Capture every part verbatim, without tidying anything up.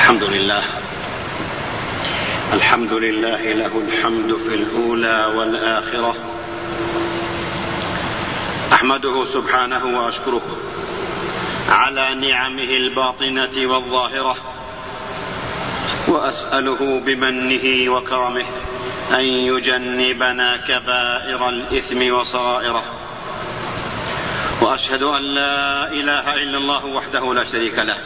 الحمد لله الحمد لله له الحمد في الأولى والآخرة. أحمده سبحانه وأشكره على نعمه الباطنة والظاهرة، وأسأله بمنه وكرمه أن يجنبنا كبائر الإثم وصغائره. وأشهد أن لا إله إلا الله وحده لا شريك له،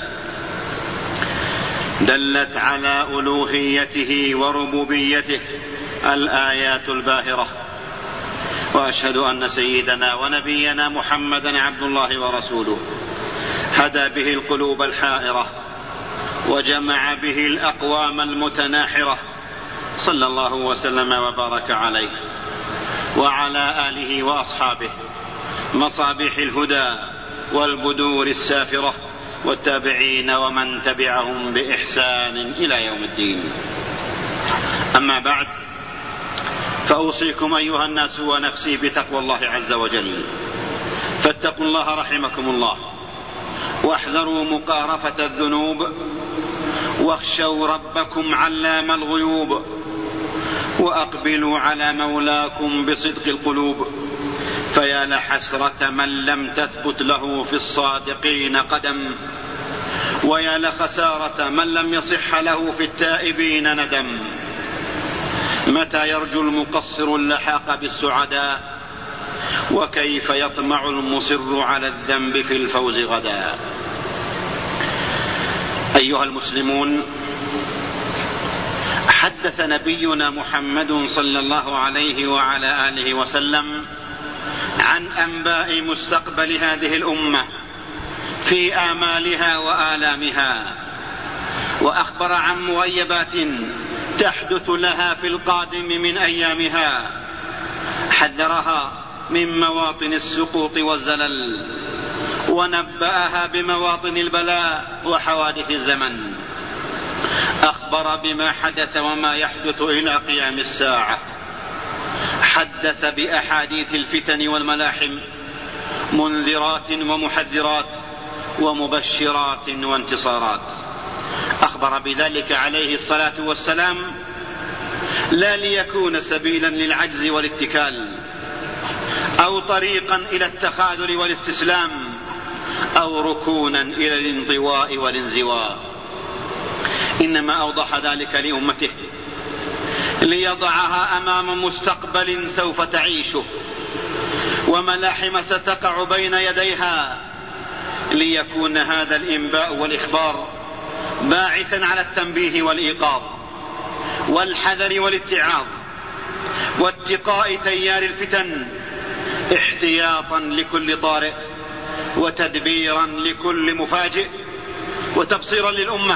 دلت على ألوهيته وربوبيته الآيات الباهرة. وأشهد أن سيدنا ونبينا محمدا عبد الله ورسوله، هدى به القلوب الحائرة وجمع به الأقوام المتناحرة، صلى الله وسلم وبارك عليه وعلى آله وأصحابه مصابيح الهدى والبدور السافرة، والتابعين ومن تبعهم بإحسان إلى يوم الدين. أما بعد، فأوصيكم أيها الناس ونفسي بتقوى الله عز وجل، فاتقوا الله رحمكم الله، واحذروا مقارفة الذنوب، واخشوا ربكم علام الغيوب، وأقبلوا على مولاكم بصدق القلوب، فيا لحسرة من لم تثبت له في الصادقين قدم، ويا لخسارة من لم يصح له في التائبين ندم. متى يرجو المقصر اللحاق بالسعداء، وكيف يطمع المصر على الذنب في الفوز غدا. أيها المسلمون، حدث نبينا محمد صلى الله عليه وعلى آله وسلم عن أنباء مستقبل هذه الأمة في آمالها وآلامها، وأخبر عن مغيبات تحدث لها في القادم من أيامها، حذرها من مواطن السقوط والزلل، ونبأها بمواطن البلاء وحوادث الزمن. أخبر بما حدث وما يحدث إلى قيام الساعة، حدث بأحاديث الفتن والملاحم، منذرات ومحذرات ومبشرات وانتصارات. أخبر بذلك عليه الصلاة والسلام لا ليكون سبيلا للعجز والاتكال، أو طريقا إلى التخاذل والاستسلام، أو ركونا إلى الانطواء والانزواء، إنما أوضح ذلك لأمته ليضعها أمام مستقبل سوف تعيشه، وملاحم ستقع بين يديها، ليكون هذا الإنباء والإخبار باعثا على التنبيه والإيقاظ والحذر والاتعاظ واتقاء تيار الفتن، احتياطا لكل طارئ، وتدبيرا لكل مفاجئ، وتبصيرا للأمة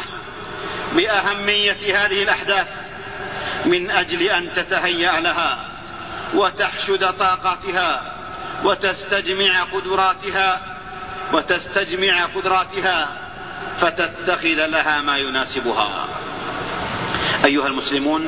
بأهمية هذه الأحداث، من أجل أن تتهيأ لها وتحشد طاقاتها وتستجمع قدراتها وتستجمع قدراتها فتتخذ لها ما يناسبها. أيها المسلمون،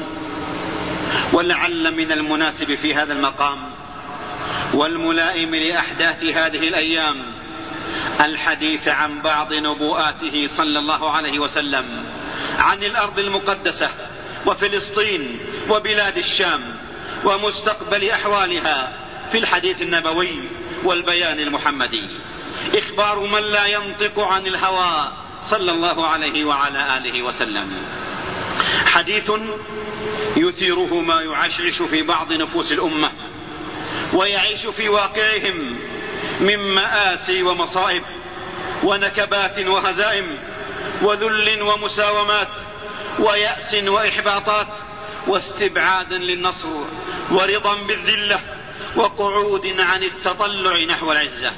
ولعل من المناسب في هذا المقام والملائم لأحداث هذه الأيام الحديث عن بعض نبوءاته صلى الله عليه وسلم عن الأرض المقدسة وفلسطين وبلاد الشام ومستقبل أحوالها في الحديث النبوي والبيان المحمدي، إخبار من لا ينطق عن الهوى صلى الله عليه وعلى آله وسلم، حديث يثيره ما يعشعش في بعض نفوس الأمة ويعيش في واقعهم من مآسي ومصائب ونكبات وهزائم وذل ومساومات ويأس وإحباطات، واستبعاد للنصر ورضا بالذلة وقعود عن التطلع نحو العزة.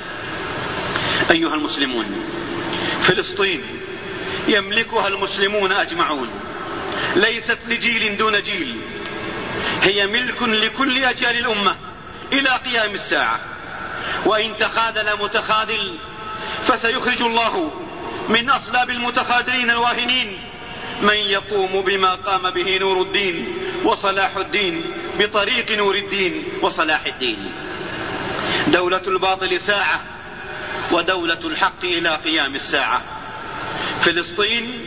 أيها المسلمون، فلسطين يملكها المسلمون أجمعون، ليست لجيل دون جيل، هي ملك لكل أجيال الأمة إلى قيام الساعة. وإن تخاذل متخاذل فسيخرج الله من أصلاب المتخاذلين الواهنين من يقوم بما قام به نور الدين وصلاح الدين بطريق نور الدين وصلاح الدين. دولة الباطل ساعة، ودولة الحق إلى قيام الساعة. فلسطين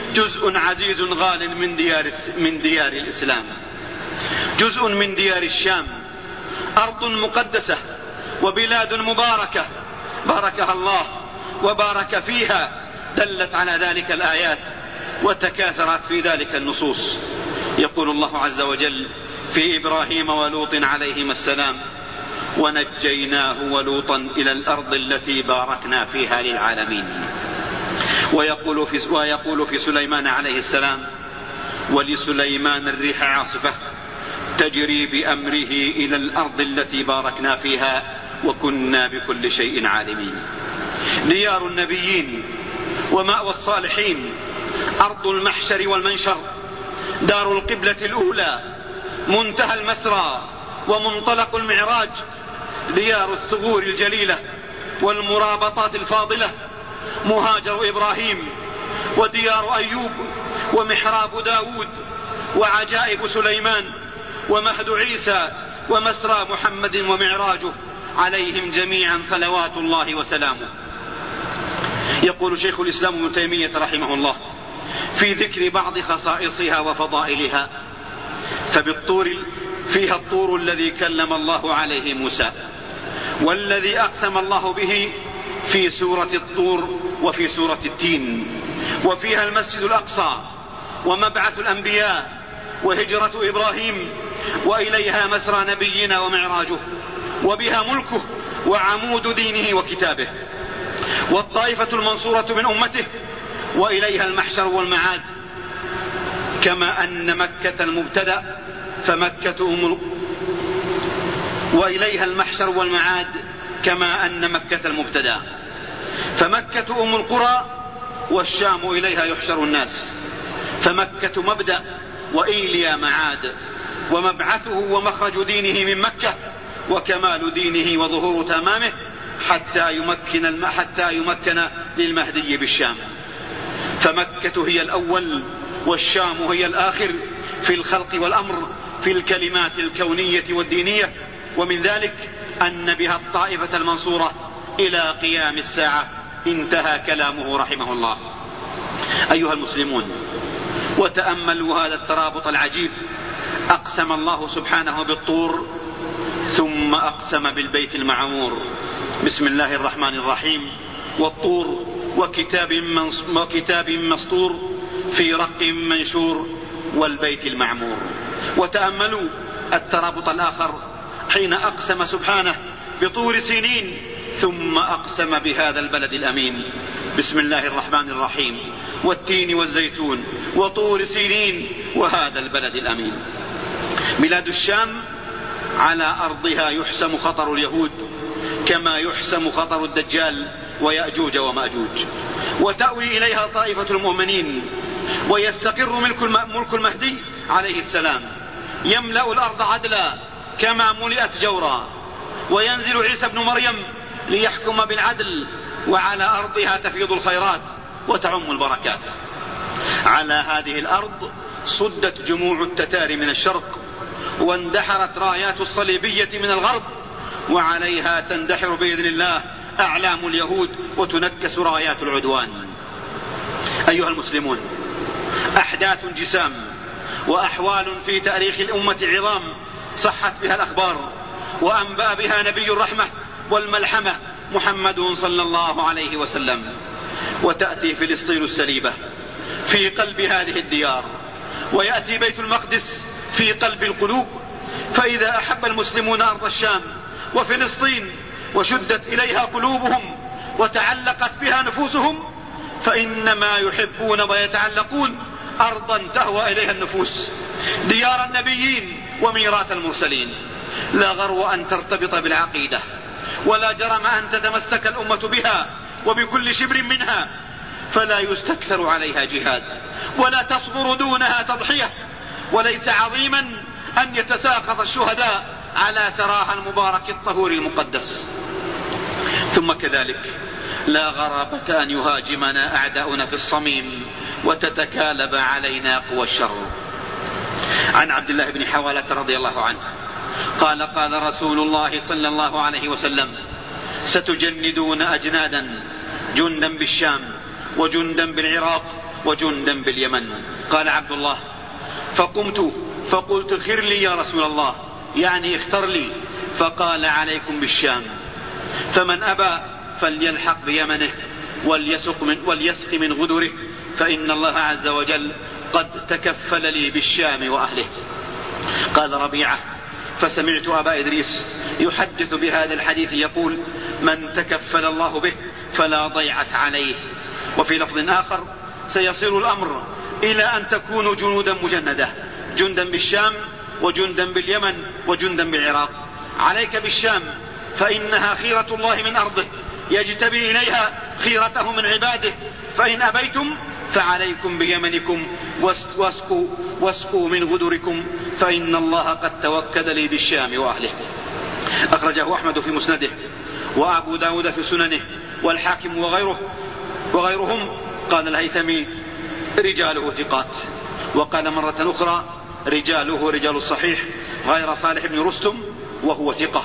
جزء عزيز غال من ديار, من ديار الإسلام، جزء من ديار الشام، أرض مقدسة وبلاد مباركة باركها الله وبارك فيها، دلت على ذلك الآيات وتكاثرت في ذلك النصوص. يقول الله عز وجل في إبراهيم ولوط عليهما السلام: ونجيناه ولوطا إلى الأرض التي باركنا فيها للعالمين. ويقول في, ويقول في سليمان عليه السلام: ولسليمان الريح عاصفة تجري بأمره إلى الأرض التي باركنا فيها وكنا بكل شيء عالمين. ديار النبيين ومأوى الصالحين، أرض المحشر والمنشر، دار القبلة الأولى، منتهى المسرى ومنطلق المعراج، ديار الثغور الجليلة والمرابطات الفاضلة، مهاجر إبراهيم وديار أيوب ومحراب داود وعجائب سليمان ومهد عيسى ومسرى محمد ومعراجه عليهم جميعا صلوات الله وسلامه. يقول شيخ الإسلام ابن تيمية رحمه الله في ذكر بعض خصائصها وفضائلها: فبالطور فيها الطور الذي كلم الله عليه موسى، والذي أقسم الله به في سورة الطور وفي سورة التين، وفيها المسجد الأقصى ومبعث الأنبياء وهجرة إبراهيم وإليها مسرى نبينا ومعراجه، وبها ملكه وعمود دينه وكتابه، والطائفة المنصورة من أمته، وإليها المحشر والمعاد. كما أن مكة المبتدأ فمكة أم وإليها المحشر والمعاد كما أن مكة المبتدأ فمكة أم القرى، والشام إليها يحشر الناس، فمكة مبدأ وإيليا معاد، ومبعثه ومخرج دينه من مكة، وكمال دينه وظهور تمامه حتى يمكن, حتى يمكن للمهدي بالشام. فمكة هي الأول والشام هي الآخر في الخلق والأمر، في الكلمات الكونية والدينية، ومن ذلك أن بها الطائفة المنصورة إلى قيام الساعة. انتهى كلامه رحمه الله. أيها المسلمون، وتأملوا هذا الترابط العجيب. أقسم الله سبحانه بالطور ثم أقسم بالبيت المعمور. بسم الله الرحمن الرحيم: والطور وكتاب, وكتاب مسطور في رق منشور والبيت المعمور. وتأملوا الترابط الآخر حين أقسم سبحانه بطور سينين ثم أقسم بهذا البلد الأمين. بسم الله الرحمن الرحيم: والتين والزيتون وطور سينين وهذا البلد الأمين. بلاد الشام على أرضها يحسم خطر اليهود كما يحسم خطر الدجال ويأجوج ومأجوج، وتأوي إليها طائفة المؤمنين، ويستقر ملك المهدي عليه السلام، يملأ الأرض عدلا كما ملئت جورا، وينزل عيسى ابن مريم ليحكم بالعدل، وعلى أرضها تفيض الخيرات وتعم البركات. على هذه الأرض صدت جموع التتار من الشرق، واندحرت رايات الصليبية من الغرب، وعليها تندحر بإذن الله أعلام اليهود وتنكس رايات العدوان. أيها المسلمون، أحداث جسام وأحوال في تاريخ الأمة عظام صحت بها الأخبار وأنبأ بها نبي الرحمة والملحمة محمد صلى الله عليه وسلم. وتأتي فلسطين السليبة في قلب هذه الديار، ويأتي بيت المقدس في قلب القلوب. فإذا أحب المسلمون أرض الشام وفلسطين وشدت إليها قلوبهم وتعلقت بها نفوسهم، فإنما يحبون ويتعلقون أرضا تهوى إليها النفوس، ديار النبيين وميراث المرسلين. لا غرو أن ترتبط بالعقيدة، ولا جرم أن تتمسك الأمة بها وبكل شبر منها، فلا يستكثر عليها جهاد، ولا تصبر دونها تضحية، وليس عظيما أن يتساقط الشهداء على ثراها المبارك الطهور المقدس. ثم كذلك لا غرابة أن يهاجمنا أعداؤنا في الصميم وتتكالب علينا قوى الشر. عن عبد الله بن حوالة رضي الله عنه قال: قال رسول الله صلى الله عليه وسلم: ستجندون أجنادا، جندا بالشام وجندا بالعراق وجندا باليمن. قال عبد الله: فقمت فقلت: خر لي يا رسول الله، يعني اختر لي. فقال: عليكم بالشام، فمن أبى فليلحق بيمنه وليسق من, وليسق من غدره، فإن الله عز وجل قد تكفل لي بالشام وأهله. قال ربيعة: فسمعت أبا إدريس يحدث بهذا الحديث يقول: من تكفل الله به فلا ضيعة عليه. وفي لفظ آخر: سيصير الأمر إلى أن تكونوا جنودا مجندة، جندا بالشام وجندا باليمن وجندا بالعراق. عليك بالشام فإنها خيرة الله من أرضه، يجتبي إليها خيرته من عباده، فإن أبيتم فعليكم بيمنكم واسقوا, واسقوا من غدركم، فإن الله قد توكد لي بالشام وأهله. أخرجه أحمد في مسنده، وأبو داود في سننه، والحاكم وغيره وغيرهم. قال الهيثمي: رجاله ثقات. وقال مرة أخرى: رجاله رجال الصحيح غير صالح بن رستم وهو ثقة.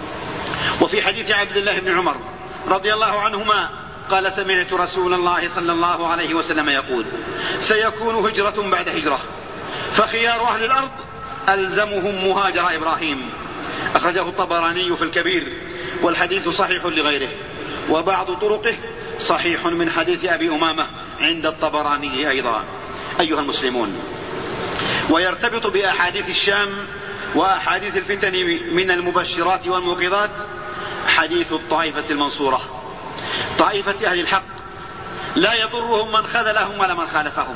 وفي حديث عبد الله بن عمر رضي الله عنهما قال: سمعت رسول الله صلى الله عليه وسلم يقول: سيكون هجرة بعد هجرة، فخيار أهل الأرض ألزمهم مهاجر إبراهيم. أخرجه الطبراني في الكبير، والحديث صحيح لغيره، وبعض طرقه صحيح من حديث أبي أمامة عند الطبراني أيضا. أيها المسلمون، ويرتبط بأحاديث الشام وأحاديث الفتن من المبشرات والموقظات حديث الطائفة المنصورة، طائفة أهل الحق لا يضرهم من خذلهم ولا من خالفهم.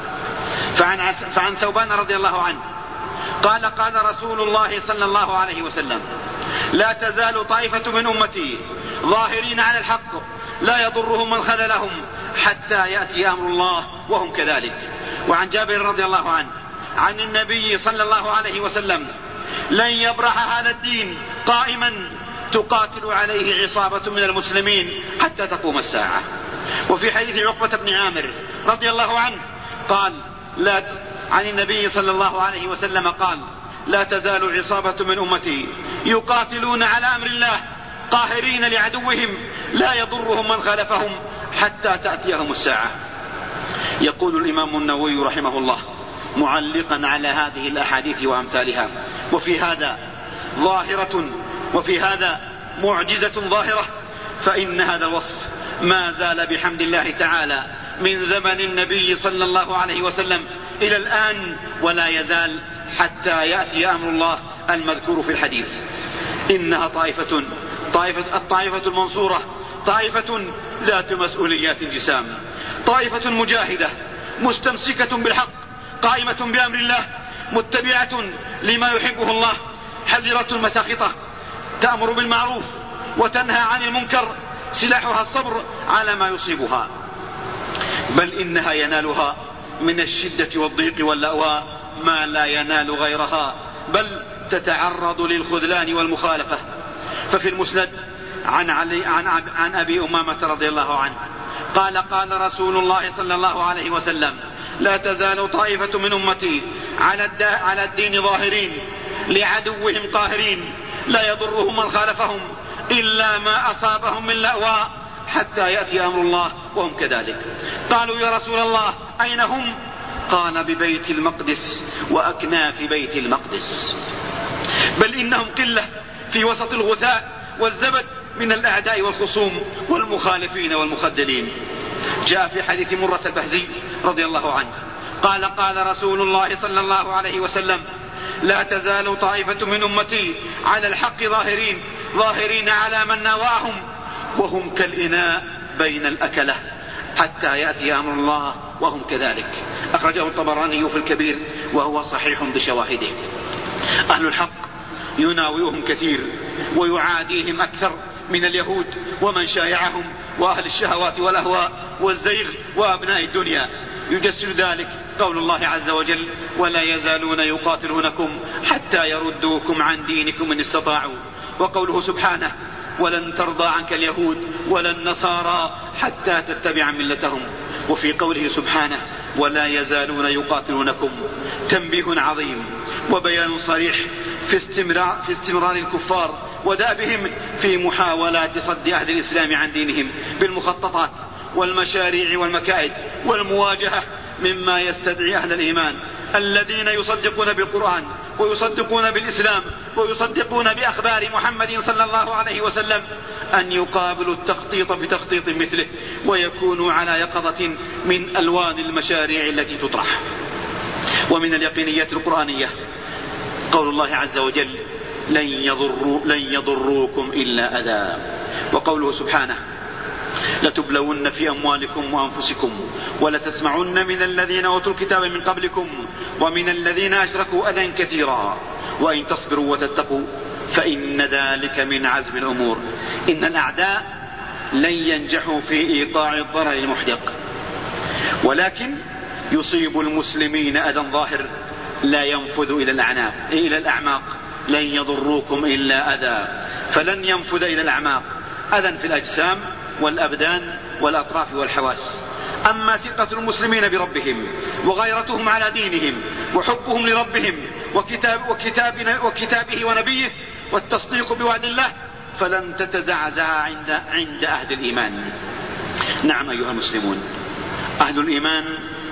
فعن, فعن ثوبان رضي الله عنه قال: قال رسول الله صلى الله عليه وسلم: لا تزال طائفة من أمتي ظاهرين على الحق لا يضرهم من خذلهم حتى يأتي أمر الله وهم كذلك. وعن جابر رضي الله عنه عن النبي صلى الله عليه وسلم: لن يبرح هذا الدين قائما تقاتل عليه عصابة من المسلمين حتى تقوم الساعة. وفي حديث عقبة بن عامر رضي الله عنه قال: لا عن النبي صلى الله عليه وسلم قال: لا تزال عصابة من أمتي يقاتلون على أمر الله قاهرين لعدوهم لا يضرهم من خالفهم حتى تأتيهم الساعة. يقول الإمام النووي رحمه الله معلقا على هذه الأحاديث وأمثالها: وفي هذا ظاهرة وفي هذا معجزة ظاهرة، فإن هذا الوصف ما زال بحمد الله تعالى من زمن النبي صلى الله عليه وسلم إلى الآن، ولا يزال حتى يأتي أمر الله المذكور في الحديث. إنها طائفة طائفة الطائفة المنصورة، طائفة ذات مسؤوليات جسام، طائفة مجاهدة مستمسكة بالحق، قائمة بأمر الله، متبعة لما يحبه الله، حذرة المساخطة، تأمر بالمعروف وتنهى عن المنكر، سلاحها الصبر على ما يصيبها، بل إنها ينالها من الشدة والضيق واللأواء ما لا ينال غيرها، بل تتعرض للخذلان والمخالفة. ففي المسند عن, علي عن, عن أبي أمامة رضي الله عنه قال: قال رسول الله صلى الله عليه وسلم: لا تزال طائفة من أمتي على الدين ظاهرين لعدوهم قاهرين لا يضرهم من خالفهم إلا ما أصابهم من لأواء حتى يأتي أمر الله وهم كذلك. قالوا: يا رسول الله أين هم؟ قال: ببيت المقدس وأكناف بيت المقدس، بل إنهم قلة في وسط الغثاء والزبد من الأعداء والخصوم والمخالفين والمخذلين. جاء في حديث مرة البهزي رضي الله عنه قال: قال رسول الله صلى الله عليه وسلم: لا تزال طائفة من أمتي على الحق ظاهرين ظاهرين على من ناواهم وهم كالإناء بين الأكلة حتى يأتي أمر الله وهم كذلك. أخرجه الطبراني في الكبير وهو صحيح بشواهده. أهل الحق يناوئهم كثير ويعاديهم أكثر من اليهود ومن شايعهم وأهل الشهوات والأهواء والزيغ وأبناء الدنيا. يجسد ذلك قول الله عز وجل: ولا يزالون يقاتلونكم حتى يردوكم عن دينكم إن استطاعوا. وقوله سبحانه: ولن ترضى عنك اليهود ولا النصارى حتى تتبع ملتهم. وفي قوله سبحانه: ولا يزالون يقاتلونكم تنبيه عظيم وبيان صريح في استمرار, في استمرار الكفار ودأبهم في محاولات صد أهل الإسلام عن دينهم بالمخططات والمشاريع والمكائد والمواجهة مما يستدعي أهل الإيمان الذين يصدقون بالقرآن ويصدقون بالإسلام ويصدقون بأخبار محمد صلى الله عليه وسلم أن يقابلوا التخطيط بتخطيط مثله ويكونوا على يقظة من ألوان المشاريع التي تطرح. ومن اليقينيات القرآنية قول الله عز وجل لن, يضروا لن يضروكم إلا أذى، وقوله سبحانه لتبلون في أموالكم وأنفسكم ولتسمعن من الذين أوتوا الكتاب من قبلكم ومن الذين أشركوا أذى كثيرا وإن تصبروا وتتقوا فإن ذلك من عزم الأمور. إن الأعداء لن ينجحوا في إيقاع الضرر المحدق، ولكن يصيب المسلمين أذى ظاهر لا ينفذ إلى الأعناق إلى الأعماق. لن يضروكم إلا أذى، فلن ينفذ إلى الأعماق، أذى في الأجسام والأبدان والأطراف والحواس. أما ثقة المسلمين بربهم وغيرتهم على دينهم وحبهم لربهم وكتاب وكتابنا وكتابه ونبيه والتصديق بوعد الله فلن تتزعزع عند, عند أهل الإيمان. نعم أيها المسلمون، أهل الإيمان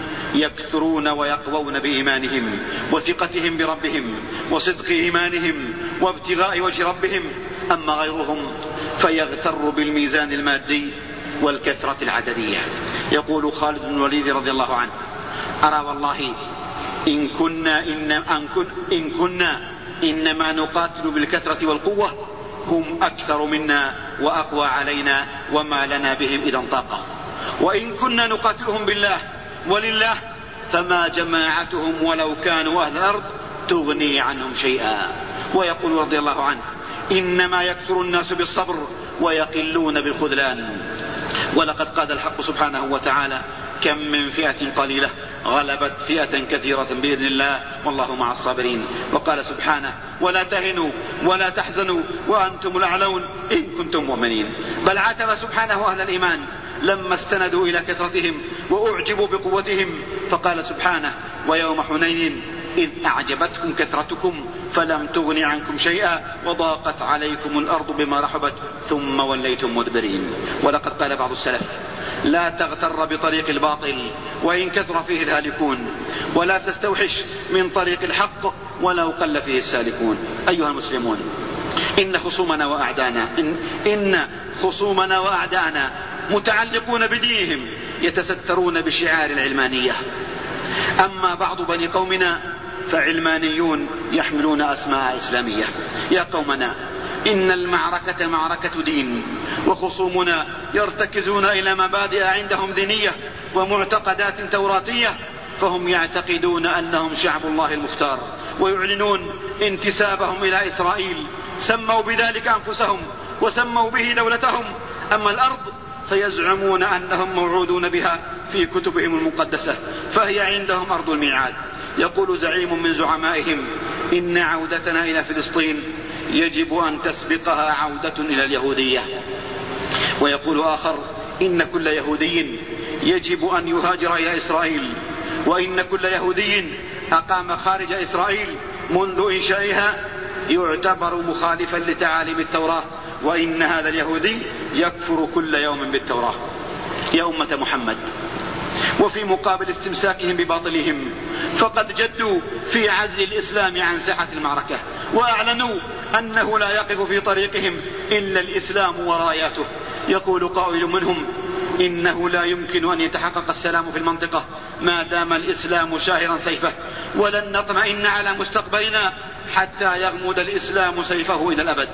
يكثرون ويقوون بإيمانهم وثقتهم بربهم وصدق إيمانهم وابتغاء وجه ربهم. أما غيرهم فيغتر بالميزان المادي والكثرة العددية. يقول خالد بن الوليد رضي الله عنه أرى والله إن كنا, إن, أن كن إن كنا إنما نقاتل بالكثرة والقوة هم أكثر منا وأقوى علينا وما لنا بهم إذا طاقة، وإن كنا نقاتلهم بالله ولله فما جماعتهم ولو كانوا أهل الأرض تغني عنهم شيئا. ويقول رضي الله عنه إنما يكثر الناس بالصبر ويقلون بالخذلان. ولقد قال الحق سبحانه وتعالى كم من فئة قليلة غلبت فئة كثيرة بإذن الله والله مع الصابرين. وقال سبحانه ولا تهنوا ولا تحزنوا وأنتم الأعلون إن كنتم مؤمنين. بل عاتب سبحانه أهل الإيمان لما استندوا إلى كثرتهم وأعجبوا بقوتهم فقال سبحانه ويوم حنين إذ أعجبتكم كثرتكم فلم تغن عنكم شيئا وضاقت عليكم الأرض بما رحبت ثم وليتم مدبرين. ولقد قال بعض السلف لا تغتر بطريق الباطل وإن كثر فيه الهالكون ولا تستوحش من طريق الحق ولو قل فيه السالكون. أيها المسلمون، إن خصومنا وأعدانا إن, إن خصومنا وأعدانا متعلقون بدينهم يتسترون بشعار العلمانية. أما بعض بني قومنا فعلمانيون يحملون أسماء إسلامية. يا قومنا إن المعركة معركة دين، وخصومنا يرتكزون إلى مبادئ عندهم دينية ومعتقدات توراتية، فهم يعتقدون أنهم شعب الله المختار ويعلنون انتسابهم إلى إسرائيل، سموا بذلك أنفسهم وسموا به دولتهم. أما الأرض فيزعمون أنهم موعودون بها في كتبهم المقدسة فهي عندهم أرض الميعاد. يقول زعيم من زعمائهم إن عودتنا إلى فلسطين يجب أن تسبقها عودة إلى اليهودية. ويقول آخر إن كل يهودي يجب أن يهاجر إلى إسرائيل، وإن كل يهودي أقام خارج إسرائيل منذ إنشائها يعتبر مخالفا لتعاليم التوراة، وإن هذا اليهودي يكفر كل يوم بالتوراة. يا أمة محمد، وفي مقابل استمساكهم بباطلهم فقد جدوا في عزل الإسلام عن ساحة المعركة وأعلنوا أنه لا يقف في طريقهم إلا الإسلام وراياته. يقول قائل منهم إنه لا يمكن أن يتحقق السلام في المنطقة ما دام الإسلام شاهرا سيفه، ولن نطمئن على مستقبلنا حتى يغمد الإسلام سيفه إلى الأبد.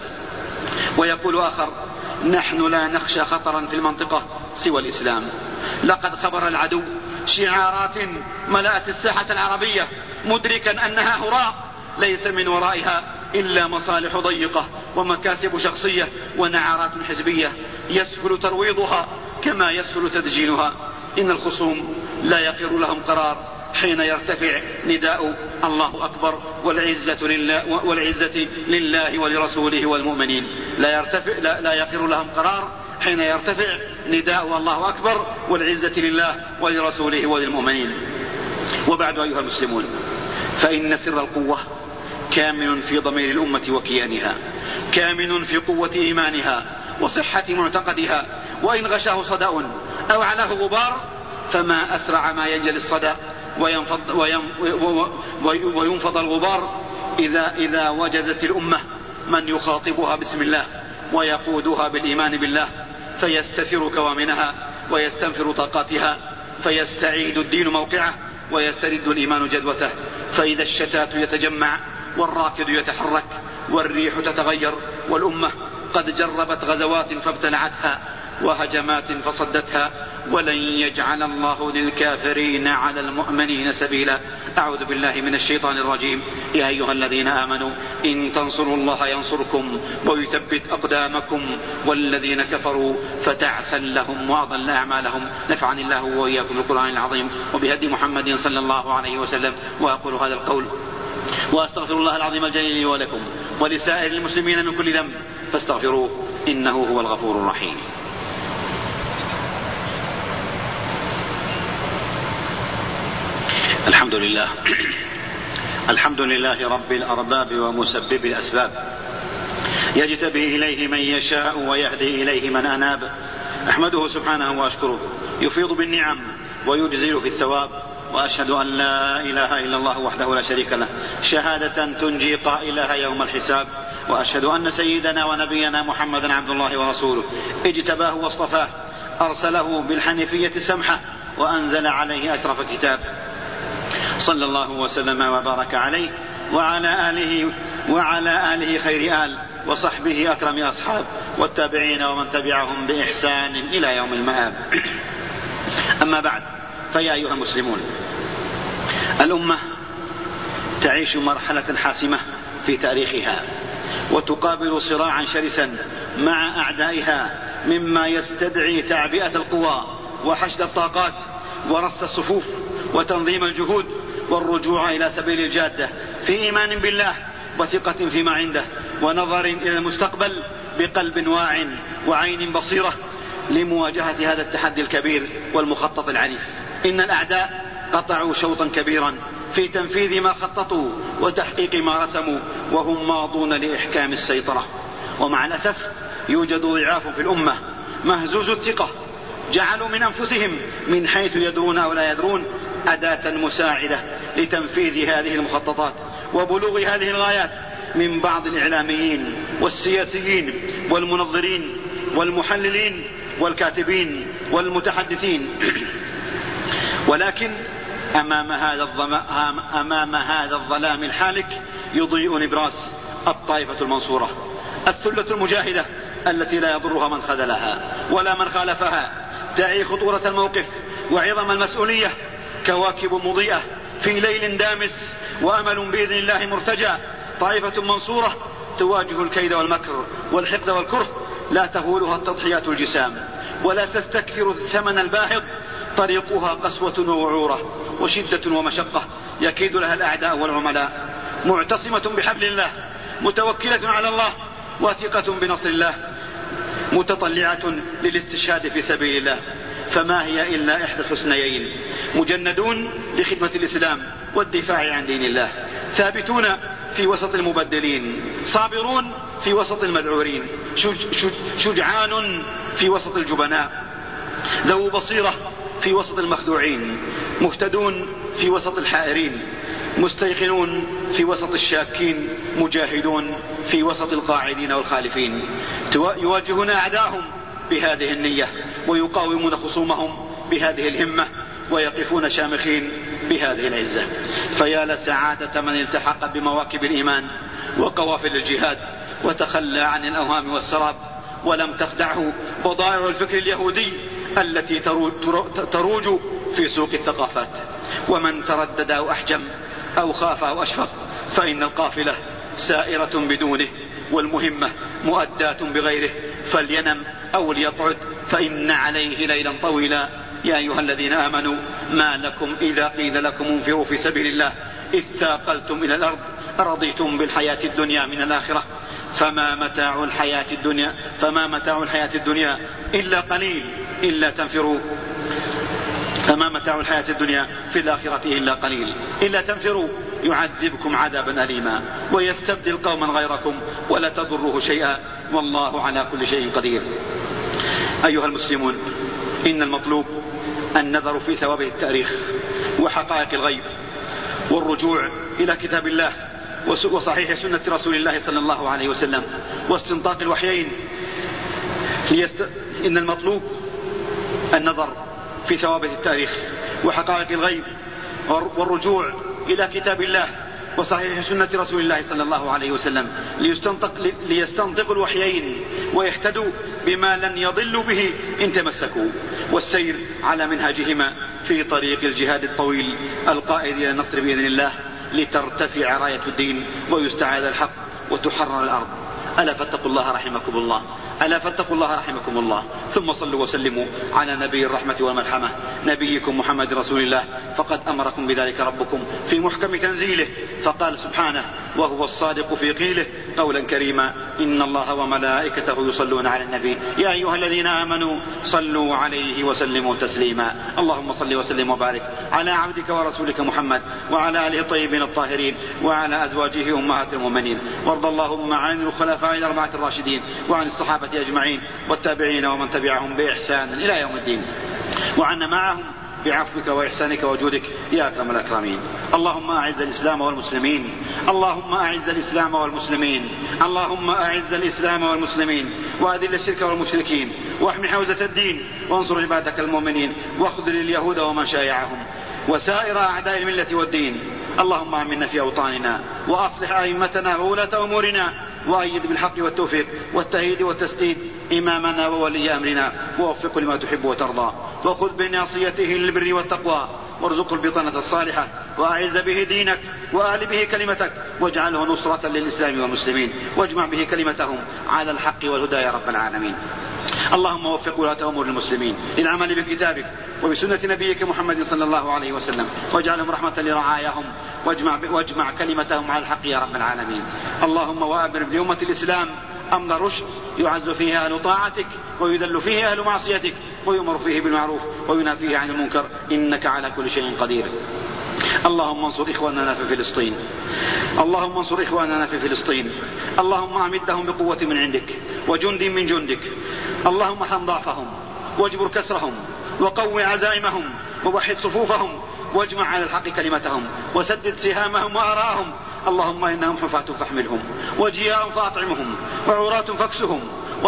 ويقول آخر نحن لا نخشى خطرا في المنطقة سوى الإسلام. لقد خبر العدو شعارات ملأت الساحة العربية مدركا أنها هراء ليس من ورائها إلا مصالح ضيقة ومكاسب شخصية ونعارات حزبية يسهل ترويضها كما يسهل تدجينها. إن الخصوم لا يقر لهم قرار حين يرتفع نداء الله أكبر والعزة لله, والعزة لله ولرسوله والمؤمنين. لا, يرتفع لا, لا يقر لهم قرار حين يرتفع نداء الله أكبر والعزة لله ولرسوله وللمؤمنين. وبعد أيها المسلمون، فإن سر القوة كامن في ضمير الأمة وكيانها، كامن في قوة إيمانها وصحة معتقدها، وإن غشاه صدأ أو علاه غبار فما أسرع ما ينجلي الصدى وينفض, وينفض الغبار إذا, إذا وجدت الأمة من يخاطبها باسم الله ويقودها بالإيمان بالله فيستثر كوامنها ويستنفر طاقاتها فيستعيد الدين موقعه ويسترد الإيمان جدوته. فإذا الشتات يتجمع والراكد يتحرك والريح تتغير والأمة قد جربت غزوات فابتلعتها وهجمات فصدتها ولن يجعل الله للكافرين على المؤمنين سبيلا. أعوذ بالله من الشيطان الرجيم. يا أيها الذين آمنوا إن تنصروا الله ينصركم ويثبت أقدامكم والذين كفروا فتعسا لهم وأضل أعمالهم. نفعني الله وإياكم بالقرآن العظيم وبهدي محمد صلى الله عليه وسلم. وأقول هذا القول وأستغفر الله العظيم الجليل لي ولكم ولسائر المسلمين من كل ذنب فاستغفروه إنه هو الغفور الرحيم. الحمد لله الحمد لله رب الأرباب ومسبب الأسباب يجتبي إليه من يشاء ويهدي إليه من أناب. أحمده سبحانه وأشكره يفيض بالنعم ويجزل في الثواب. وأشهد أن لا إله إلا الله وحده لا شريك له شهادة تنجي قائلها يوم الحساب. وأشهد أن سيدنا ونبينا محمدا عبد الله ورسوله اجتباه واصطفاه أرسله بالحنيفية السمحة وأنزل عليه أشرف كتاب صلى الله وسلم وبارك عليه وعلى آله, وعلى آله خير آل وصحبه أكرم أصحاب والتابعين ومن تبعهم بإحسان إلى يوم المآب. أما بعد فيا أيها المسلمون الأمة تعيش مرحلة حاسمة في تاريخها وتقابل صراعا شرسا مع أعدائها مما يستدعي تعبئة القوى وحشد الطاقات ورص الصفوف وتنظيم الجهود والرجوع إلى سبيل الجادة في إيمان بالله وثقة فيما عنده ونظر إلى المستقبل بقلب واع وعين بصيرة لمواجهة هذا التحدي الكبير والمخطط العنيف. إن الأعداء قطعوا شوطا كبيرا في تنفيذ ما خططوا وتحقيق ما رسموا وهم ماضون لإحكام السيطرة. ومع الأسف يوجد ضعاف في الأمة مهزوز الثقة جعلوا من أنفسهم من حيث يدرون أو لا يدرون أداة مساعدة لتنفيذ هذه المخططات وبلوغ هذه الغايات من بعض الإعلاميين والسياسيين والمنظرين والمحللين والكاتبين والمتحدثين. ولكن أمام هذا, أمام هذا الظلام الحالك يضيء نبراس الطائفة المنصورة الثلة المجاهدة التي لا يضرها من خذلها ولا من خالفها تعي خطورة الموقف وعظم المسؤولية كواكب مضيئة في ليل دامس وأمل بإذن الله مرتجى. طائفة منصورة تواجه الكيد والمكر والحقد والكره لا تهولها التضحيات الجسام ولا تستكثر الثمن الباهظ. طريقها قسوة ووعورة وشدة ومشقة يكيد لها الأعداء والعملاء. معتصمة بحبل الله متوكلة على الله واثقة بنصر الله متطلعة للاستشهاد في سبيل الله. فما هي إلا إحدى الحسنيين مجندون لخدمة الإسلام والدفاع عن دين الله ثابتون في وسط المبدلين صابرون في وسط المذعورين شجعان في وسط الجبناء ذو بصيرة في وسط المخدوعين مهتدون في وسط الحائرين مستيقنون في وسط الشاكين مجاهدون في وسط القاعدين والخالفين. يواجهون أعداءهم بهذه النية ويقاومون خصومهم بهذه الهمة ويقفون شامخين بهذه العزة. فيا لسعادة من التحق بمواكب الإيمان وقوافل الجهاد وتخلى عن الأوهام والسراب ولم تخدعه بضائع الفكر اليهودي التي تروج في سوق الثقافات. ومن تردد أو أحجم أو خاف أو أشفق فإن القافلة سائرة بدونه والمهمة مؤداة بغيره فلينم أو ليقعد فإن عليه ليلا طويلا. يا أيها الذين آمنوا ما لكم إذا قيل لكم انفروا في سبيل الله إذ ثاقلتم إلى الأرض أرضيتم بالحياة الدنيا من الآخرة فما متاع الحياة الدنيا فما متاع الحياة الدنيا إلا قليل إلا تنفروا فما متاع الحياة الدنيا في الآخرة إلا قليل إلا تنفروا يعذبكم عذابا أليما ويستبدل قوما غيركم ولا تضروه شيئا والله على كل شيء قدير. أيها المسلمون إن المطلوب النظر في ثوابت التاريخ وحقائق الغيب، والرجوع إلى كتاب الله وصحيح سنة رسول الله صلى الله عليه وسلم، واستنطاق الوحيين. ليست... إن المطلوب النظر في ثوابت التاريخ وحقائق الغيب والرجوع إلى كتاب الله وصحيح سنة رسول الله صلى الله عليه وسلم ليستنطق ليستنطقوا الوحيين ويهتدوا بما لن يضلوا به إن تمسكوا، والسير على منهجهما في طريق الجهاد الطويل القائد إلى النصر بإذن الله، لترتفع راية الدين ويستعاد الحق وتحرر الأرض. ألا فاتقوا الله رحمكم الله، ألا فاتقوا الله رحمكم الله. ثم صلوا وسلموا على نبي الرحمة والملحمة نبيكم محمد رسول الله، فقد أمركم بذلك ربكم في محكم تنزيله، فقال سبحانه وهو الصادق في قيله قولا كريما: إن الله وملائكته يصلون على النبي يا أيها الذين آمنوا صلوا عليه وسلموا تسليما. اللهم صل وسلم وبارك على عبدك ورسولك محمد وعلى آله الطيبين الطاهرين وعلى أزواجه أمهات المؤمنين، وارض اللهم عن الخلفاء الأربعة الراشدين وعن الصحابة أجمعين والتابعين ومن تبعهم بإحسان إلى يوم الدين، وعنا معهم بعفوك وإحسانك وجودك يا أكرم الأكرمين. اللهم أعز الإسلام والمسلمين، اللهم أعز الإسلام والمسلمين، اللهم أعز الإسلام والمسلمين، وأذل الشرك والمشركين، واحمي حوزة الدين، وانصر عبادك المؤمنين، واخذل اليهود ومن شايعهم وسائر أعداء الملة والدين. اللهم آمنا في أوطاننا، وأصلح أئمتنا وولاة أمورنا، وأيد بالحق والتوفيق والتأييد والتسديد إمامنا وولي أمرنا، ووفقه لما تحب وترضى، وخذ بناصيته للبر والتقوى، وارزقه البطانة الصالحة، وأعز به دينك وأهل به كلمتك، واجعله نصرة للإسلام والمسلمين، واجمع به كلمتهم على الحق والهدى يا رب العالمين. اللهم وفق ولاة أمور المسلمين للعمل بكتابك وبسنة نبيك محمد صلى الله عليه وسلم، واجعلهم رحمة لرعاياهم، واجمع, واجمع كلمتهم على الحق يا رب العالمين. اللهم وأمر بأمة الإسلام أمر رشد يعز فيه أهل طاعتك ويذل فيه أهل معصيتك، ويؤمر فيه بالمعروف وينهى فيه عن المنكر، إنك على كل شيء قدير. اللهم انصر إخواننا في فلسطين، اللهم انصر إخواننا في فلسطين، اللهم أمدهم بقوة من عندك وجند من جندك، اللهم ارحم ضعفهم واجبر كسرهم وقوي عزائمهم ووحد صفوفهم، واجمع على الحق كلمتهم وسدد سهامهم وآراءهم. اللهم إنهم حفاة فاحملهم، وجياء فأطعمهم، وعراة فاكسهم،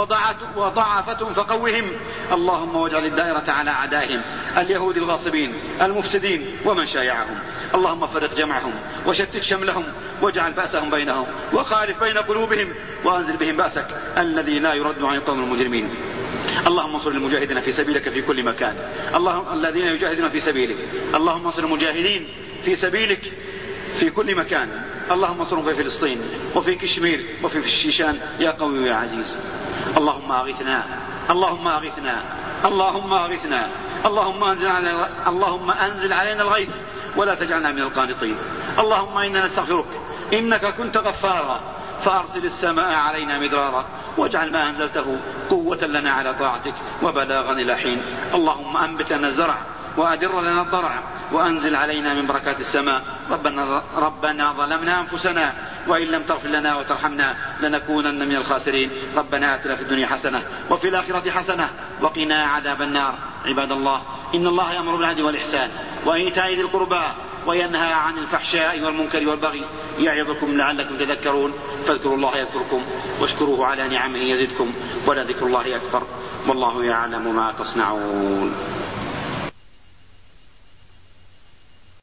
وضعفتهم فقوهم. اللهم واجعل الدائرة على أعدائهم اليهود الغاصبين المفسدين ومن شايعهم. اللهم فرق جمعهم وشتت شملهم، واجعل بأسهم بينهم، وخالف بين قلوبهم، وأنزل بهم بأسك الذي لا يرد عن القوم المجرمين. اللهم انصر المجاهدين في سبيلك في كل مكان، اللهم الذين يجاهدون في سبيلك، اللهم انصر المجاهدين في سبيلك في كل مكان. اللهم انصرهم في فلسطين وفي كشمير وفي الشيشان يا قوي يا عزيز. اللهم أغثنا، اللهم أغثنا، اللهم أغثنا، اللهم أنزل علينا, اللهم أنزل علينا الغيث ولا تجعلنا من القانطين. اللهم إنا نستغفرك إنك كنت غفارا، فأرسل السماء علينا مدرارا، واجعل ما أنزلته قوة لنا على طاعتك وبلاغا إلى حين. اللهم أنبت لنا الزرع وأدر لنا الضرع، وأنزل علينا من بركات السماء. ربنا, ربنا ظلمنا أنفسنا وإن لم تغفر لنا وترحمنا لنكونن من الخاسرين. ربنا آتنا في الدنيا حسنة وفي الآخرة حسنة وقنا عذاب النار. عباد الله، إن الله يأمر بالعدل والإحسان وإيتاء ذي القربى وينهى عن الفحشاء والمنكر والبغي، يعظكم لعلكم تذكرون. فاذكروا الله يذكركم واشكروه على نعمه يزدكم، ولذكر الله أكبر، والله يعلم ما تصنعون.